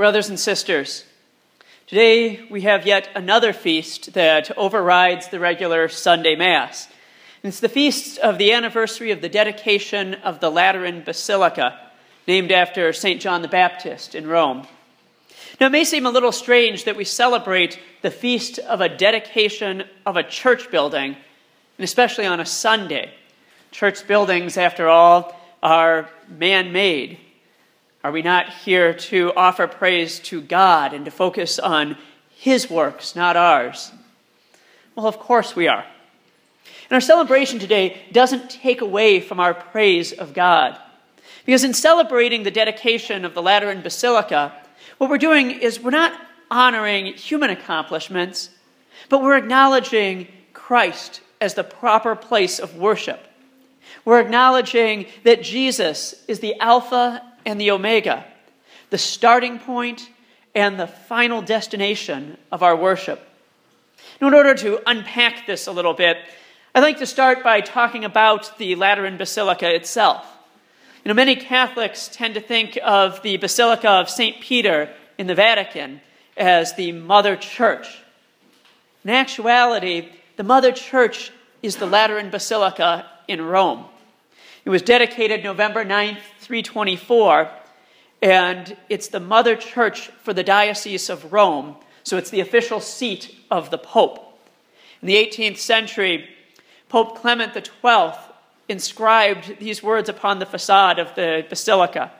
Brothers and sisters, today we have yet another feast that overrides the regular Sunday Mass. It's the feast of the anniversary of the dedication of the Lateran Basilica, named after St. John the Baptist in Rome. Now, it may seem a little strange that we celebrate the feast of a dedication of a church building, and especially on a Sunday. Church buildings, after all, are man-made. Are we not here to offer praise to God and to focus on His works, not ours? Well, of course we are. And our celebration today doesn't take away from our praise of God. Because in celebrating the dedication of the Lateran Basilica, what we're doing is we're not honoring human accomplishments, but we're acknowledging Christ as the proper place of worship. We're acknowledging that Jesus is the Alpha and the Omega, the starting point and the final destination of our worship. Now, in order to unpack this a little bit, I'd like to start by talking about the Lateran Basilica itself. Many Catholics tend to think of the Basilica of St. Peter in the Vatican as the Mother Church. In actuality, the Mother Church is the Lateran Basilica in Rome. It was dedicated November 9th, 324, and it's the Mother Church for the Diocese of Rome, so it's the official seat of the Pope. In the 18th century, Pope Clement XII inscribed these words upon the facade of the basilica: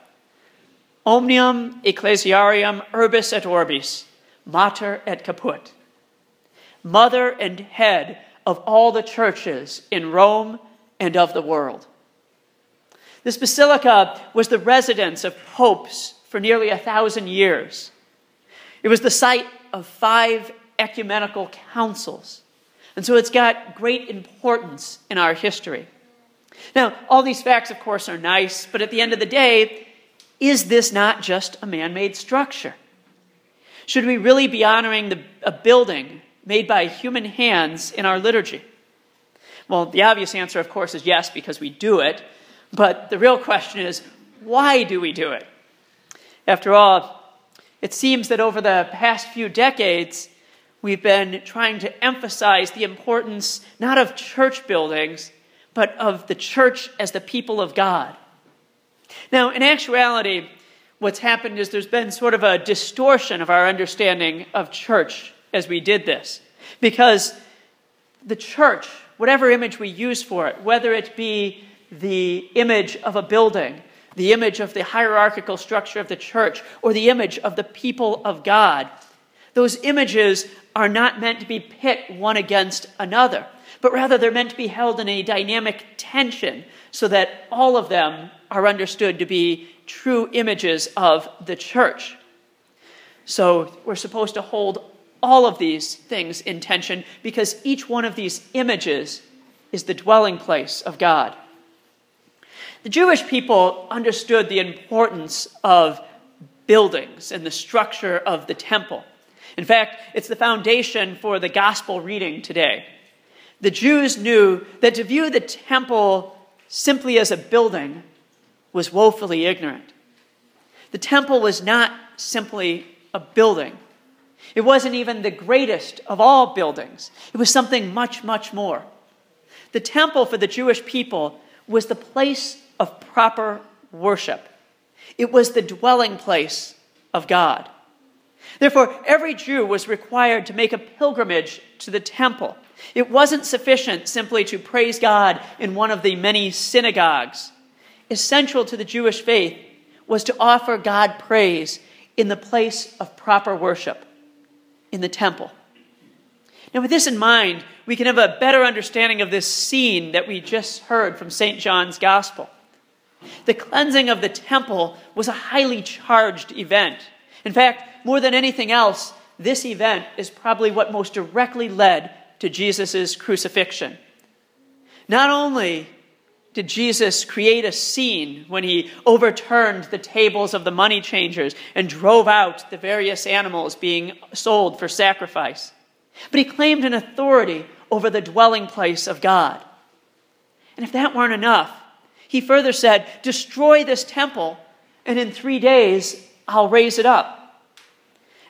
Omnium ecclesiarium urbis et orbis, mater et caput. Mother and head of all the churches in Rome and of the world. This basilica was the residence of popes for nearly 1,000 years. It was the site of 5 ecumenical councils, and so it's got great importance in our history. Now, all these facts, of course, are nice, but at the end of the day, is this not just a man-made structure? Should we really be honoring a building made by human hands in our liturgy? Well, the obvious answer, of course, is yes, because we do it. But the real question is, why do we do it? After all, it seems that over the past few decades, we've been trying to emphasize the importance not of church buildings, but of the church as the people of God. Now, in actuality, what's happened is there's been sort of a distortion of our understanding of church as we did this. Because the church, whatever image we use for it, whether it be the image of a building, the image of the hierarchical structure of the church, or the image of the people of God, those images are not meant to be pit one against another, but rather they're meant to be held in a dynamic tension so that all of them are understood to be true images of the church. So we're supposed to hold all of these things in tension because each one of these images is the dwelling place of God. The Jewish people understood the importance of buildings and the structure of the temple. In fact, it's the foundation for the gospel reading today. The Jews knew that to view the temple simply as a building was woefully ignorant. The temple was not simply a building. It wasn't even the greatest of all buildings. It was something much, much more. The temple for the Jewish people was the place of proper worship. It was the dwelling place of God. Therefore, every Jew was required to make a pilgrimage to the temple. It wasn't sufficient simply to praise God in one of the many synagogues. Essential to the Jewish faith was to offer God praise in the place of proper worship, in the temple. Now, with this in mind, we can have a better understanding of this scene that we just heard from St. John's Gospel. The cleansing of the temple was a highly charged event. In fact, more than anything else, this event is probably what most directly led to Jesus' crucifixion. Not only did Jesus create a scene when he overturned the tables of the money changers and drove out the various animals being sold for sacrifice, but he claimed an authority over the dwelling place of God. And if that weren't enough, he further said, "Destroy this temple, and in 3 days I'll raise it up."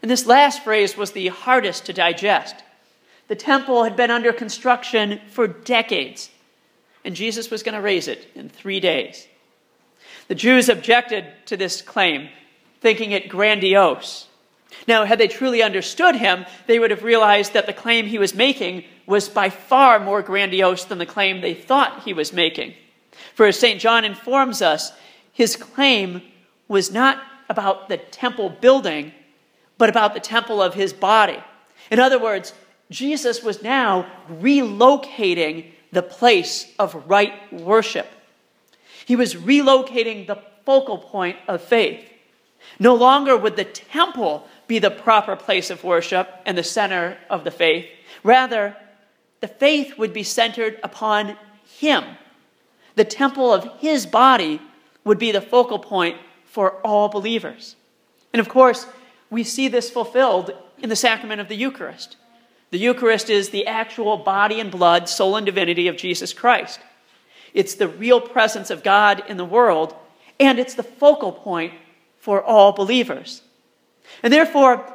And this last phrase was the hardest to digest. The temple had been under construction for decades, and Jesus was going to raise it in 3 days. The Jews objected to this claim, thinking it grandiose. Now, had they truly understood him, they would have realized that the claim he was making was by far more grandiose than the claim they thought he was making. For as St. John informs us, his claim was not about the temple building, but about the temple of his body. In other words, Jesus was now relocating the place of right worship. He was relocating the focal point of faith. No longer would the temple be the proper place of worship and the center of the faith. Rather, the faith would be centered upon him. The temple of his body would be the focal point for all believers. And of course, we see this fulfilled in the sacrament of the Eucharist. The Eucharist is the actual body and blood, soul and divinity of Jesus Christ. It's the real presence of God in the world, and it's the focal point for all believers. And therefore,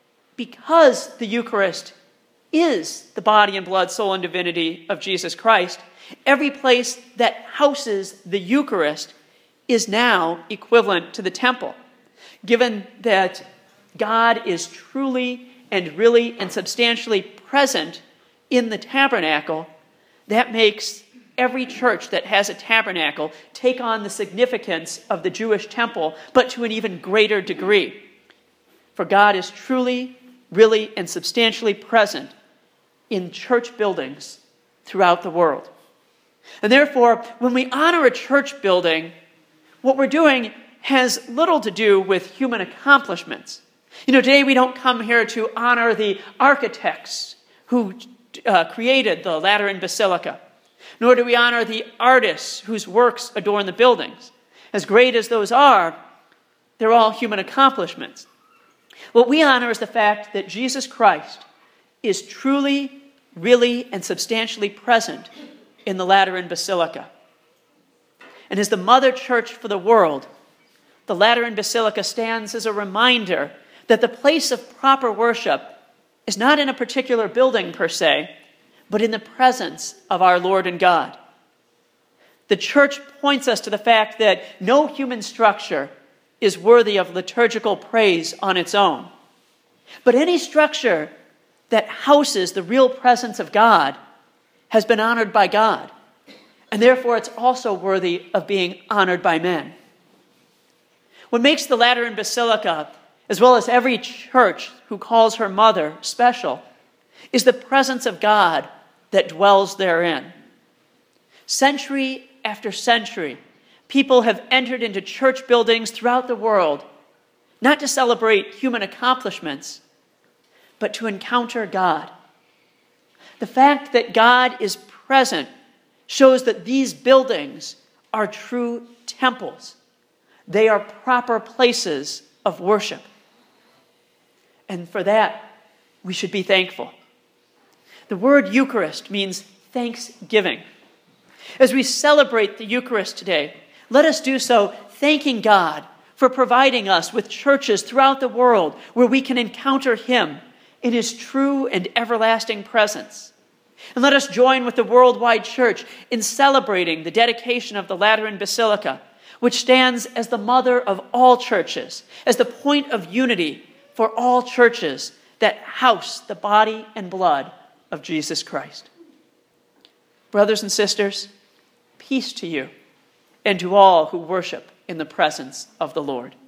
because the Eucharist is the body and blood, soul and divinity of Jesus Christ, every place that houses the Eucharist is now equivalent to the temple. Given that God is truly and really and substantially present in the tabernacle, that makes every church that has a tabernacle take on the significance of the Jewish temple, but to an even greater degree. For God is truly, really, and substantially present in church buildings throughout the world. And therefore, when we honor a church building, what we're doing has little to do with human accomplishments. Today we don't come here to honor the architects who created the Lateran Basilica, nor do we honor the artists whose works adorn the buildings. As great as those are, they're all human accomplishments. What we honor is the fact that Jesus Christ is truly, really, and substantially present in the Lateran Basilica. And as the mother church for the world, the Lateran Basilica stands as a reminder that the place of proper worship is not in a particular building per se, but in the presence of our Lord and God. The church points us to the fact that no human structure is worthy of liturgical praise on its own. But any structure that houses the real presence of God has been honored by God, and therefore it's also worthy of being honored by men. What makes the Lateran Basilica, as well as every church who calls her mother, special, is the presence of God that dwells therein. Century after century, people have entered into church buildings throughout the world, not to celebrate human accomplishments, but to encounter God. The fact that God is present shows that these buildings are true temples. They are proper places of worship. And for that, we should be thankful. The word Eucharist means thanksgiving. As we celebrate the Eucharist today, let us do so thanking God for providing us with churches throughout the world where we can encounter Him in His true and everlasting presence. And let us join with the worldwide church in celebrating the dedication of the Lateran Basilica, which stands as the mother of all churches, as the point of unity for all churches that house the body and blood of Jesus Christ. Brothers and sisters, peace to you and to all who worship in the presence of the Lord.